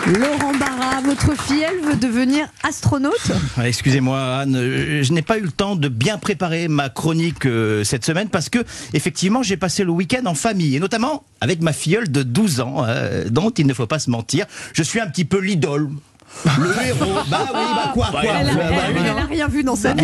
Laurent Barra, votre fille, elle veut devenir astronaute? Excusez-moi Anne, je n'ai pas eu le temps de bien préparer ma chronique cette semaine parce que effectivement j'ai passé le week-end en famille et notamment avec ma filleule de 12 ans dont il ne faut pas se mentir, je suis un petit peu l'idole. Le héros, quoi Elle a rien vu dans sa vie.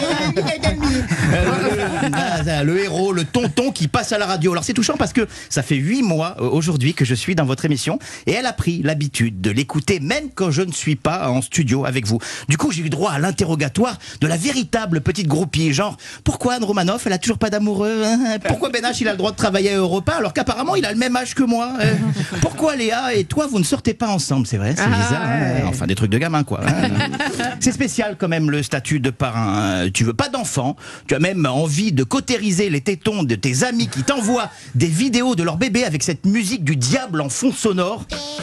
Le héros, le tonton qui passe à la radio. Alors c'est touchant parce que ça fait 8 mois aujourd'hui que je suis dans votre émission et elle a pris l'habitude de l'écouter même quand je ne suis pas en studio avec vous. Du coup j'ai eu droit à l'interrogatoire de la véritable petite groupie, genre pourquoi Anne Romanoff elle a toujours pas d'amoureux, hein? Pourquoi Ben H il a le droit de travailler à Europa alors qu'apparemment il a le même âge que moi, pourquoi Léa et toi vous ne sortez pas ensemble? C'est vrai, c'est bizarre, hein? Enfin des trucs de gamin quoi, hein. C'est spécial quand même le statut de parrain. Tu veux pas d'enfant, tu as même envie de cautériser les tétons de tes amis qui t'envoient des vidéos de leur bébé avec cette musique du diable en fond sonore.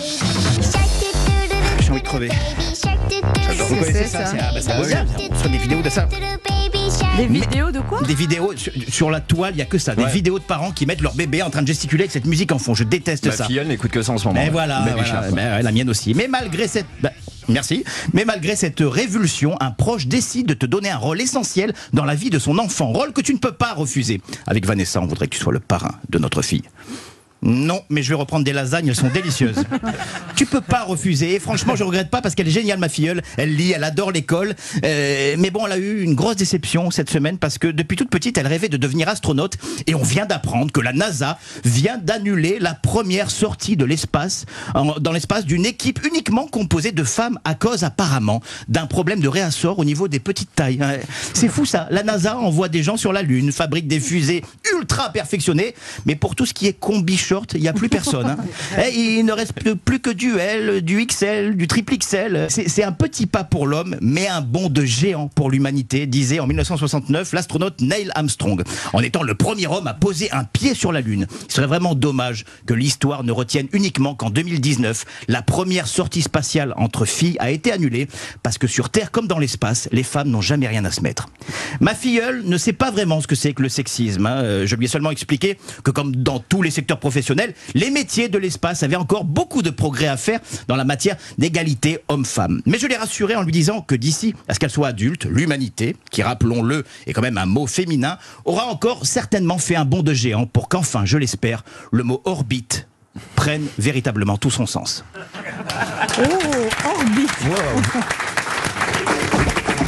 J'ai envie de crever. Vous connaissez ça? C'est beau, on reçoit des vidéos de ça. Des vidéos de quoi? Des vidéos sur la toile, il n'y a que ça. Des vidéos de parents qui mettent leur bébé en train de gesticuler avec cette musique en fond. Je déteste ça. Ma filleule n'écoute que ça en ce moment. Mais voilà. La mienne aussi. Mais malgré cette... Merci. Mais malgré cette révulsion, un proche décide de te donner un rôle essentiel dans la vie de son enfant. Rôle que tu ne peux pas refuser. Avec Vanessa, on voudrait que tu sois le parrain de notre fille. Non, mais je vais reprendre des lasagnes, elles sont délicieuses. Tu peux pas refuser, et franchement je regrette pas parce qu'elle est géniale ma filleule, elle lit, elle adore l'école, mais bon elle a eu une grosse déception cette semaine parce que depuis toute petite elle rêvait de devenir astronaute et on vient d'apprendre que la NASA vient d'annuler la première sortie de l'espace, dans l'espace d'une équipe uniquement composée de femmes à cause apparemment d'un problème de réassort au niveau des petites tailles. C'est fou ça, la NASA envoie des gens sur la Lune, fabrique des fusées ultra perfectionnées, mais pour tout ce qui est combi short, il n'y a plus personne. Hein. Il ne reste plus que du L, du XL, du triple XL. C'est un petit pas pour l'homme, mais un bond de géant pour l'humanité, disait en 1969 l'astronaute Neil Armstrong. En étant le premier homme à poser un pied sur la Lune. Il serait vraiment dommage que l'histoire ne retienne uniquement qu'en 2019, la première sortie spatiale entre filles a été annulée, parce que sur Terre comme dans l'espace, les femmes n'ont jamais rien à se mettre. Ma filleule ne sait pas vraiment ce que c'est que le sexisme. Hein. Je lui ai seulement expliqué que comme dans tous les secteurs professionnels, les métiers de l'espace avaient encore beaucoup de progrès à faire dans la matière d'égalité homme-femme. Mais je l'ai rassurée en lui disant que d'ici à ce qu'elle soit adulte, l'humanité, qui rappelons-le est quand même un mot féminin, aura encore certainement fait un bond de géant pour qu'enfin, je l'espère, le mot orbite prenne véritablement tout son sens. Oh, orbite. Wow.